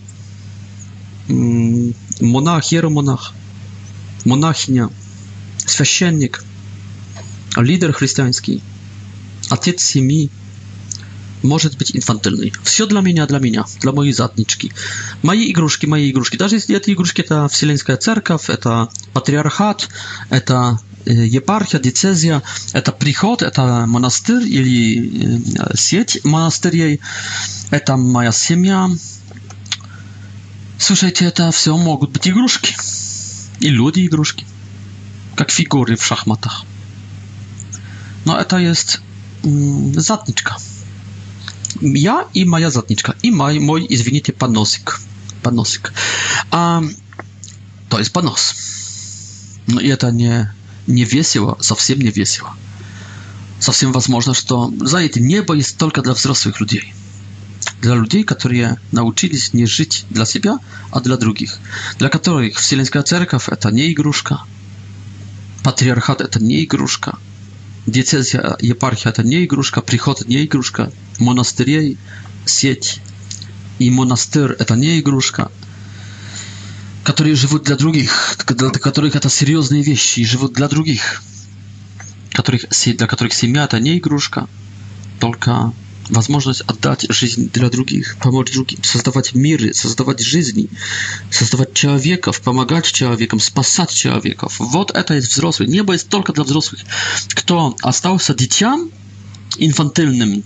монах, иеромонах, монахиня, священник, лидер христианский. Отец семьи может быть инфантильный. Все для меня, для меня, для моей заднички. Мои игрушки, мои игрушки. Даже если эти игрушки это Вселенская Церковь, это патриархат, это епархия, диецезия, это приход, это монастырь или сеть монастырей, это моя семья. Слушайте, это все могут быть игрушки. И люди игрушки. Как фигуры в шахматах. Но это есть задничка. Я и моя задничка. И мой, мой извините, поносик. Поносик. А, то есть понос. Но и это не, не весело, совсем не весело. Совсем возможно, что, знаете, небо есть только для взрослых людей. Для людей, которые научились не жить для себя, а для других. Для которых Вселенская Церковь это не игрушка. Патриархат это не игрушка. Диецезия, епархия это не игрушка, приход не игрушка, монастырей, сеть и монастырь это не игрушка, которые живут для других, для которых это серьезные вещи и живут для других, которых, для которых семья это не игрушка, только возможность отдать жизнь для других, помочь другим, создавать миры, создавать жизни, создавать человеков, помогать человекам, спасать человеков. Вот это есть взрослый. Небо есть только для взрослых. Кто остался дитям инфантильным,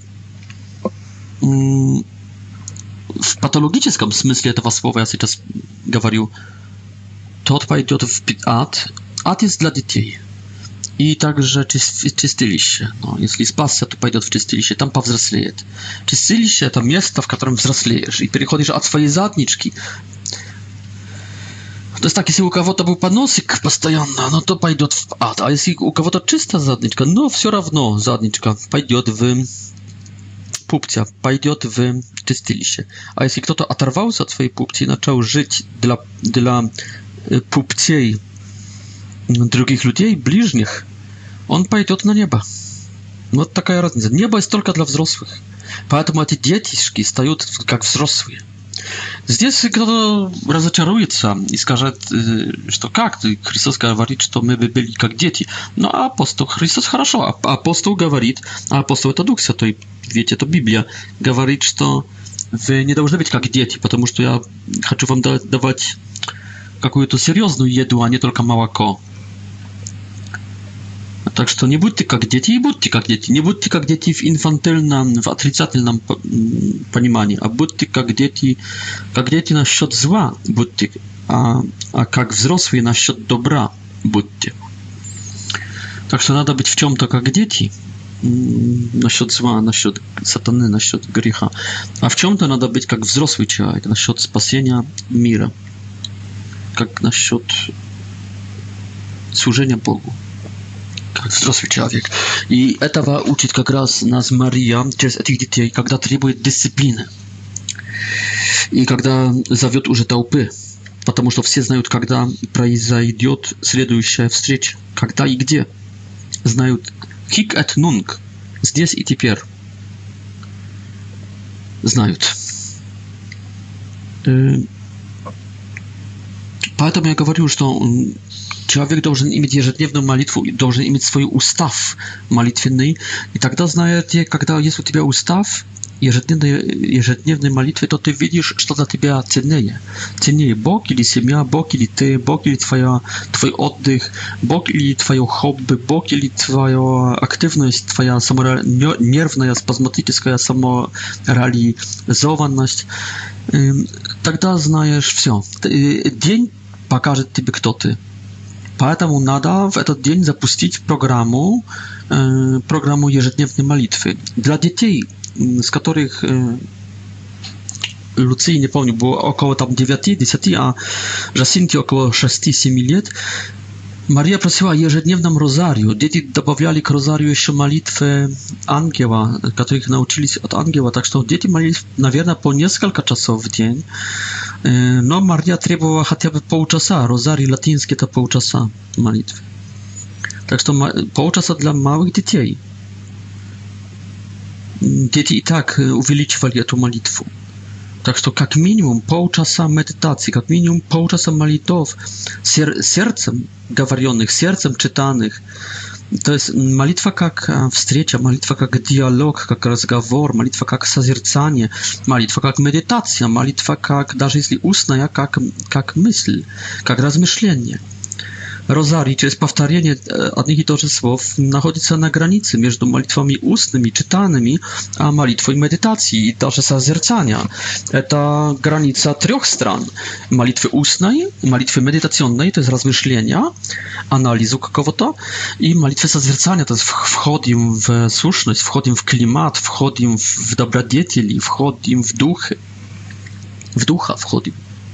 в патологическом смысле этого слова я сейчас говорю, тот пойдет в ад. Ад есть для детей. И также чистилище. Но если спасся, то пойдет в чистилище, там повзрослеет. Чистилище – это место, в котором взрослеешь. И переходишь от своей заднички. То есть так, если у кого-то был поносик постоянно, ну, то пойдет в ад. А если у кого-то чистая задничка, но все равно задничка пойдет в пупcia, пойдет в чистилище. А если кто-то оторвался от своей пупции и начал жить для, для пупцей других людей, ближних, он пойдет на небо. Вот такая разница. Небо есть только для взрослых. Поэтому эти детишки стают как взрослые. Здесь кто-то разочаруется и скажет, что как ты, Христос говорит, что мы бы были как дети. Но апостол, Христос хорошо, апостол говорит, а апостол это Дух Святой, ведь это Библия, говорит, что вы не должны быть как дети, потому что я хочу вам давать какую-то серьезную еду, а не только молоко. Так что не будьте как дети, и будьте как дети. Не будьте как дети в инфантильном, в отрицательном понимании, а будьте как дети, как дети насчет зла будьте, а, а как взрослые насчет добра будьте. Так что надо быть в чем-то как дети, насчет зла, насчет сатаны, насчет греха. А в чем-то надо быть как взрослый человек, насчет спасения мира, как насчет служения Богу. Как взрослый человек. И этого учит как раз нас Мария через этих детей, когда требует дисциплины. И когда зовет уже толпы. Потому что все знают, когда произойдет следующая встреча. Когда и где. Знают hic et nunc. Здесь и теперь. Знают. Поэтому я говорю, что человек должен иметь ежедневную молитву, должен иметь свой устав молитвенный. И тогда, знаете, когда есть у тебя устав ежедневной, ежедневной молитвы, то ты видишь, что для тебя ценнее. Ценнее Бог или семья, Бог или ты, Бог или твоя, твой отдых, Бог или твое хобби, Бог или твоя активность, твоя самора... нервная, спазматическая самореализованность. Тогда знаешь все. День покажет тебе, кто ты. Поэтому надо в этот день запустить программу, э, программу ежедневной молитвы. Для детей, с которых э, Люции, не помню, было около там девяти-десяти, а Жасинте около шести-семи лет, Мария просила о ежедневном розарию. Дети добавляли к розарию еще молитвы ангела, которых научились от ангела. Так что дети молились, наверное, по несколько часов в день. Но Мария требовала хотя бы полчаса. Розарий латинский это полчаса молитвы. Так что полчаса для малых детей. Дети и так увеличивали эту молитву. Так что как минимум полчаса медитации, как минимум полчаса молитв сер сердцем говоренных, сердцем читанных. То есть молитва как встреча, молитва как диалог, как разговор, молитва как созерцание, молитва как медитация, молитва как, даже если устная, как, как мысль, как размышление. Розарий через повторение одних и тех же слов находится на границе между молитвами устными, читанными, а молитвой медитации и даже созерцания. Это граница трех стран. Молитвы устной, молитвы медитационной, то есть размышления, анализу какого-то, и молитвы созерцания, то есть входим в сущность, входим в климат, входим в добродетели, входим в дух, в духа входим.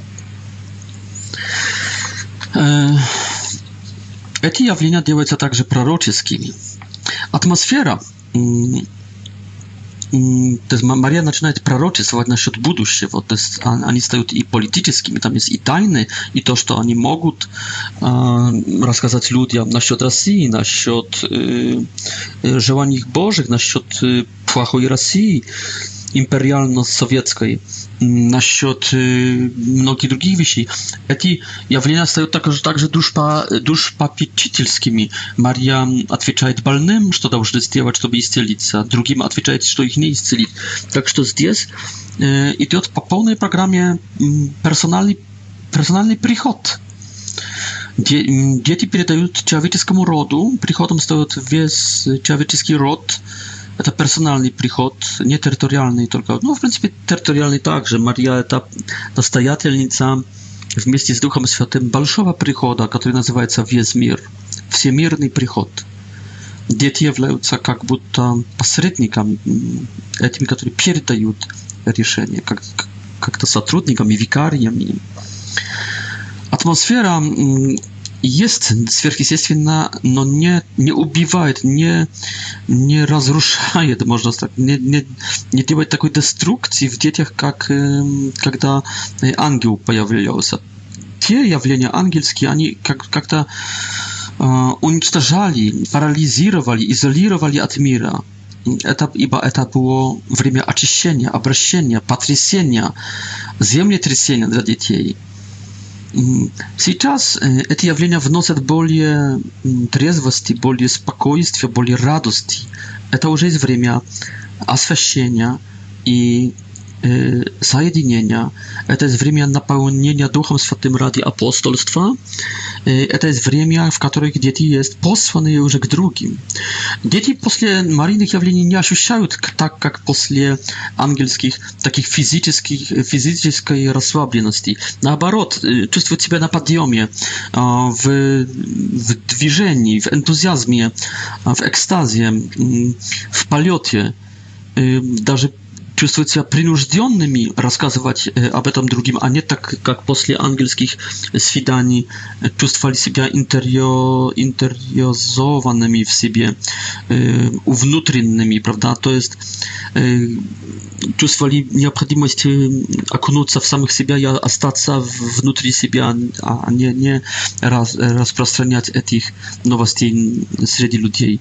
Эти явления делаются также пророческими. Атмосфера, то есть Мария начинает пророчествовать насчет будущего, то есть они стают и политическими, там есть и тайны, и то, что они могут э, рассказать людям насчет России, насчет э, желаний Божьих, насчет э, плохой России. империально-советской, насчет многих других вещей, эти явления стают также, также душпа, душпопечительскими. Мария отвечает больным, что должны сделать, чтобы исцелиться, другим отвечает, что их не исцелить. Так что здесь э, идет по полной программе персональный, персональный приход. Дети передают человеческому роду, приходом стоит весь человеческий род. Это персональный приход, не территориальный только. Ну, в принципе, территориальный также. Мария – это настоятельница вместе с Духом Святым большого прихода, который называется весь мир. Всемирный приход. Дети являются как будто посредниками, этими, которые передают решения, как, как-то сотрудниками, викариями. Атмосфера есть сверхъестественно, но не, не убивает, не, не разрушает, можно сказать, не, не, не делает такой деструкции в детях, как когда ангел появлялся. Те явления ангельские, они как, как-то э, уничтожали, парализировали, изолировали от мира. Это, ибо это было время очищения, обращения, потрясения, землетрясения для детей. Сейчас эти явления вносят более трезвости, более спокойствия, более радости. Это уже есть время освящения и э, соединения. Это есть время наполнения Духом Святым ради апостольства. Э, это есть время, в котором дети есть посланные уже к другим. Дети после марийных явлений не ощущают так, как после ангельских, таких физических, физической расслабленности. Наоборот, чувствуют себя на подъеме, в, в движении, в энтузиазме, в экстазе, в полете, даже чувствуют себя принужденными рассказывать об этом другим, а не так, как после ангельских свиданий чувствовали себя интерио, интериозованными в себе, э, увнутренними, правда, то есть э, чувствовали необходимость окунуться в самих себя и остаться внутри себя, а не, не раз, распространять этих новостей среди людей.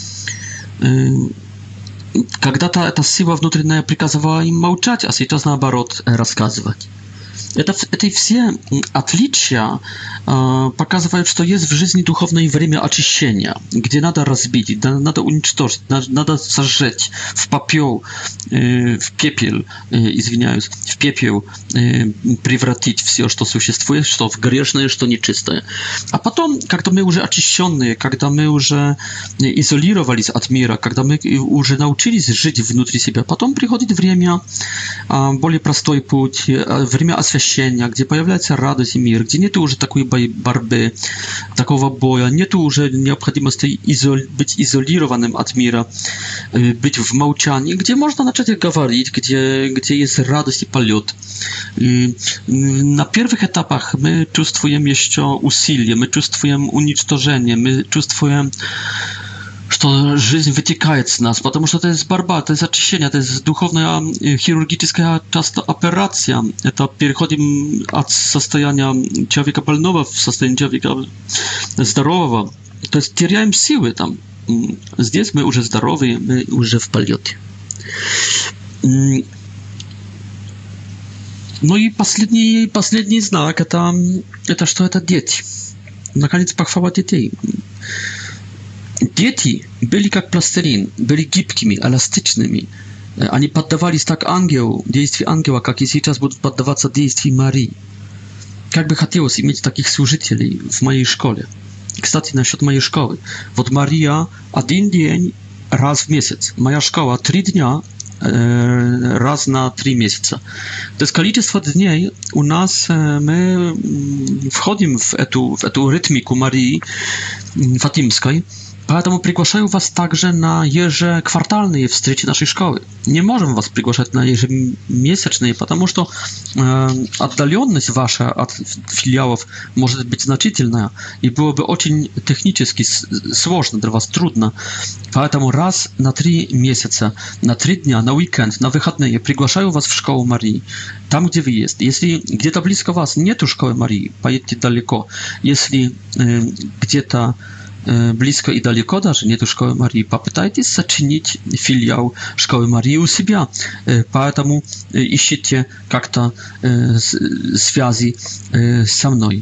Э, Когда-то эта сила внутренняя приказывала им молчать, а сейчас наоборот рассказывать. Это, это все отличия э, показывают, что есть в жизни духовное время очищения, где надо разбить, да, надо уничтожить, надо, надо сожжать в попел, э, в пепел, э, извиняюсь, в пепел э, превратить все, что существует, что в грешное, что нечистое. А потом, когда мы уже очищенные, когда мы уже изолировались от мира, когда мы уже научились жить внутри себя, потом приходит время, э, более простой путь, э, время освящения, где появляется радость и мир, где нет уже такой борьбы, такого боя, нет уже необходимости изол- быть изолированным от мира, быть в молчании, где можно начать говорить, где, где есть радость и полет. И на первых этапах мы чувствуем еще усилие, мы чувствуем уничтожение, мы чувствуем, что жизнь вытекает с нас, потому что это есть борьба, это есть очищение, это есть духовная хирургическая часто операция. Это переходим от состояния человека больного в состояние человека здорового. То есть теряем силы там. Здесь мы уже здоровые, мы уже в полете. Ну и последний, последний знак, это, это что это дети. Наконец, похвала детей. Дети были как пластилин, были гибкими, эластичными. Они поддавались так ангелу, действию ангела, как и сейчас будут поддаваться действию Марии. Как бы хотелось иметь таких служителей в моей школе. Кстати, насчет моей школы. Вот Мария один день раз в месяц. Моя школа три дня э, раз на три месяца. То есть количество дней у нас, э, мы входим в эту, в эту ритмику Марии Фатимской. Поэтому приглашаю вас также на ежеквартальные встречи нашей школы. Не можем вас приглашать на ежемесячные, потому что э, отдаленность ваша от филиалов может быть значительная, и было бы очень технически сложно для вас, трудно. Поэтому раз на три месяца, на три дня, на уикенд, на выходные приглашаю вас в школу Марии, там, где вы есть. Если где-то близко вас нету школы Марии, поедьте далеко. Если э, где-то близко и далеко, даже нету школы Марии, попытайтесь сочинить филиал школы Марии у себя. Поэтому ищите как-то связи со мной.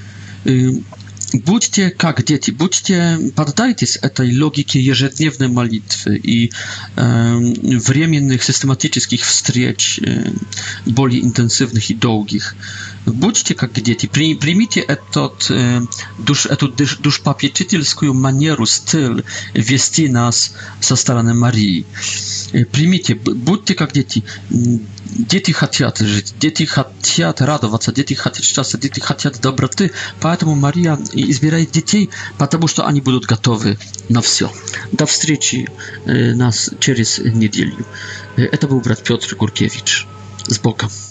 Будьте как дети, будьте, поддайтесь этой логике ежедневной молитвы и э, временных систематических встреч, э, более интенсивных и долгих. Будьте как дети, при, примите этот, э, душ, эту душпопечительскую манеру, стиль вести нас со стороны Марии. Э, примите, будьте как дети. Дети хотят жить, дети хотят радоваться, дети хотят счастья, дети хотят доброты, поэтому Мария избирает детей, потому что они будут готовы на все. До встречи э, нас через неделю. Это был брат Петр Гуркевич. С Богом.